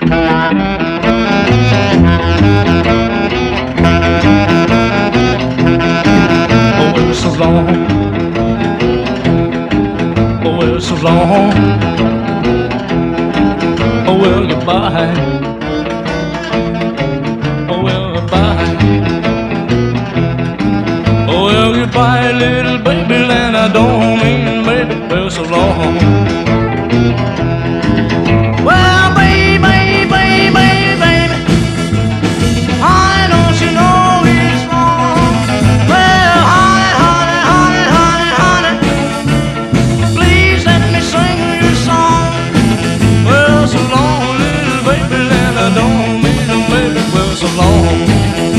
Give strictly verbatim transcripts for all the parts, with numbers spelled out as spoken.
Oh, it's so long. Oh, it's so long. Oh, well, goodbye. Oh, well, goodbye. Oh, well, goodbye, little baby, and I don't mean baby, well, so long. Well, baby, baby, baby, baby, honey, don't you know it's wrong? Well, honey, honey, honey, honey, honey, please let me sing your song. Well, so long, little baby, and I don't mean no baby, well, so long.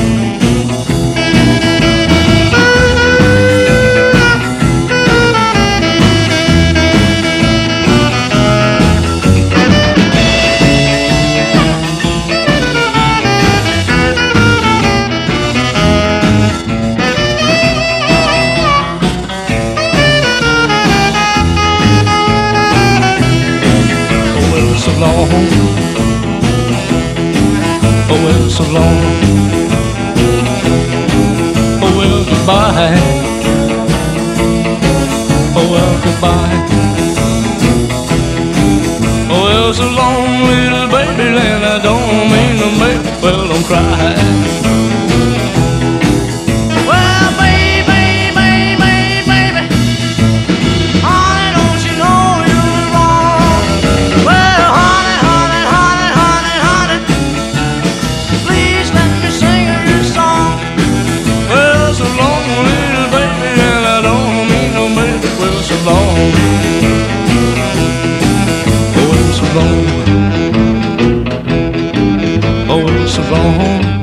So long, oh well, so long, oh well, goodbye, oh well, goodbye, oh well, so long, little baby, and I don't mean to make, well, don't cry. Long. Oh, it's so long. Oh, it's so long.